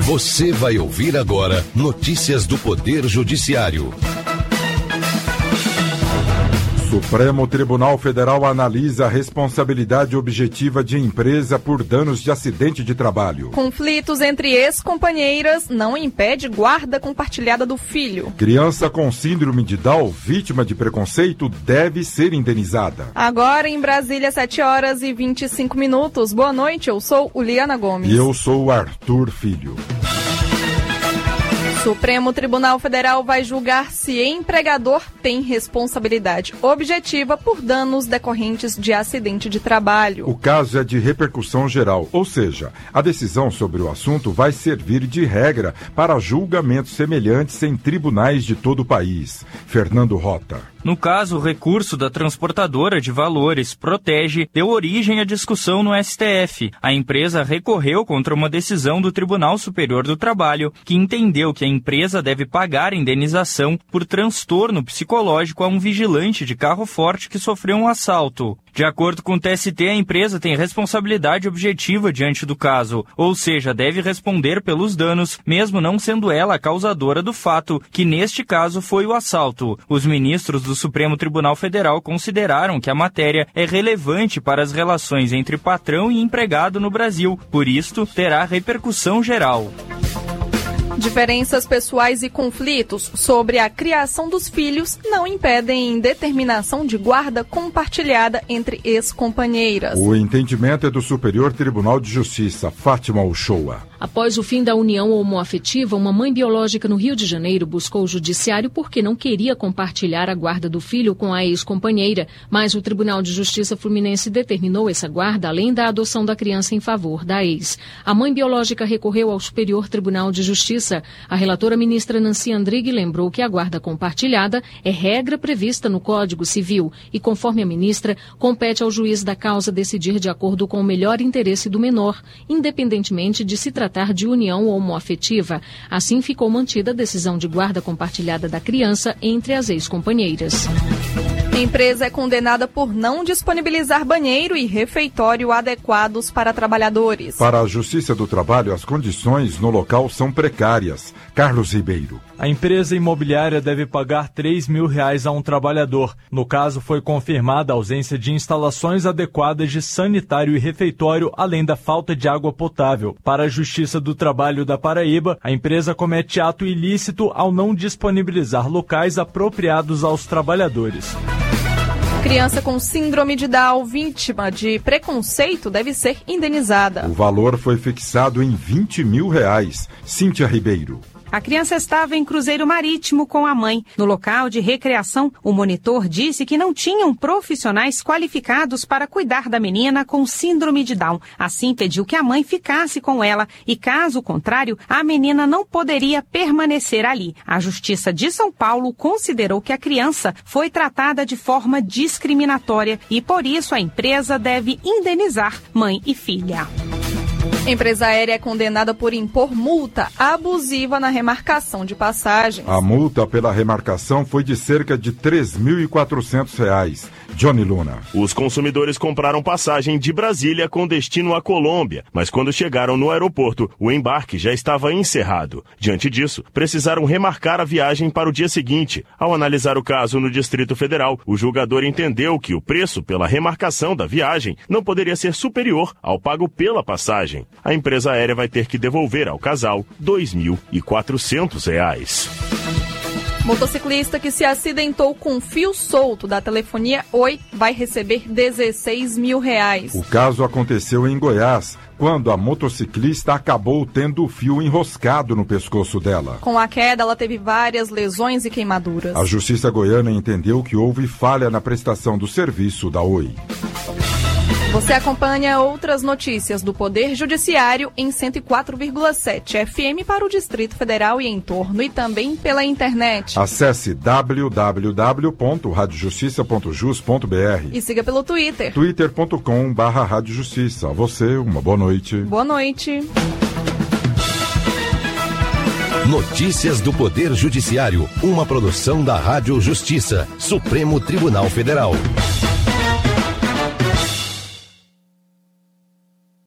Você vai ouvir agora notícias do Poder Judiciário. Supremo Tribunal Federal analisa a responsabilidade objetiva de empresa por danos de acidente de trabalho. Conflitos entre ex-companheiras não impede guarda compartilhada do filho. Criança com síndrome de Down, vítima de preconceito, deve ser indenizada. Agora em Brasília, 7h25. Boa noite, eu sou Uliana Gomes. E eu sou o Arthur Filho. Supremo Tribunal Federal vai julgar se empregador tem responsabilidade objetiva por danos decorrentes de acidente de trabalho. O caso é de repercussão geral, ou seja, a decisão sobre o assunto vai servir de regra para julgamentos semelhantes em tribunais de todo o país. Fernando Rota. No caso, o recurso da transportadora de valores Protege deu origem à discussão no STF. A empresa recorreu contra uma decisão do Tribunal Superior do Trabalho, que entendeu que a empresa deve pagar indenização por transtorno psicológico a um vigilante de carro forte que sofreu um assalto. De acordo com o TST, a empresa tem responsabilidade objetiva diante do caso, ou seja, deve responder pelos danos, mesmo não sendo ela a causadora do fato, que neste caso foi o assalto. Os ministros do Supremo Tribunal Federal consideraram que a matéria é relevante para as relações entre patrão e empregado no Brasil, por isto terá repercussão geral. Diferenças pessoais e conflitos sobre a criação dos filhos não impedem determinação de guarda compartilhada entre ex-companheiras. O entendimento é do Superior Tribunal de Justiça, Fátima Uchoa. Após o fim da união homoafetiva, uma mãe biológica no Rio de Janeiro buscou o judiciário porque não queria compartilhar a guarda do filho com a ex-companheira, mas o Tribunal de Justiça Fluminense determinou essa guarda além da adoção da criança em favor da ex. A mãe biológica recorreu ao Superior Tribunal de Justiça. A relatora ministra Nancy Andrighi lembrou que a guarda compartilhada é regra prevista no Código Civil e, conforme a ministra, compete ao juiz da causa decidir de acordo com o melhor interesse do menor, independentemente de se tratar de união homoafetiva. Assim ficou mantida a decisão de guarda compartilhada da criança entre as ex-companheiras. A empresa é condenada por não disponibilizar banheiro e refeitório adequados para trabalhadores. Para a Justiça do Trabalho, as condições no local são precárias. Carlos Ribeiro. A empresa imobiliária deve pagar R$3 mil a um trabalhador. No caso, foi confirmada a ausência de instalações adequadas de sanitário e refeitório, além da falta de água potável. Para a Justiça do Trabalho da Paraíba, a empresa comete ato ilícito ao não disponibilizar locais apropriados aos trabalhadores. Criança com síndrome de Down, vítima de preconceito, deve ser indenizada. O valor foi fixado em R$20 mil. Cíntia Ribeiro. A criança estava em cruzeiro marítimo com a mãe. No local de recreação, o monitor disse que não tinham profissionais qualificados para cuidar da menina com síndrome de Down. Assim, pediu que a mãe ficasse com ela e, caso contrário, a menina não poderia permanecer ali. A Justiça de São Paulo considerou que a criança foi tratada de forma discriminatória e, por isso, a empresa deve indenizar mãe e filha. A empresa aérea é condenada por impor multa abusiva na remarcação de passagens. A multa pela remarcação foi de cerca de R$3.400. Johnny Luna. Os consumidores compraram passagem de Brasília com destino à Colômbia, mas quando chegaram no aeroporto, o embarque já estava encerrado. Diante disso, precisaram remarcar a viagem para o dia seguinte. Ao analisar o caso no Distrito Federal, o julgador entendeu que o preço pela remarcação da viagem não poderia ser superior ao pago pela passagem. A empresa aérea vai ter que devolver ao casal R$2.400. Motociclista que se acidentou com fio solto da telefonia Oi vai receber R$16 mil. O caso aconteceu em Goiás, quando a motociclista acabou tendo o fio enroscado no pescoço dela. Com a queda, ela teve várias lesões e queimaduras. A Justiça Goiana entendeu que houve falha na prestação do serviço da Oi. Você acompanha outras notícias do Poder Judiciário em 104,7 FM para o Distrito Federal e em torno, e também pela internet. Acesse www.radiojustiça.jus.br e siga pelo Twitter. twitter.com/radiojustiça. A você, uma boa noite. Boa noite. Notícias do Poder Judiciário, uma produção da Rádio Justiça, Supremo Tribunal Federal.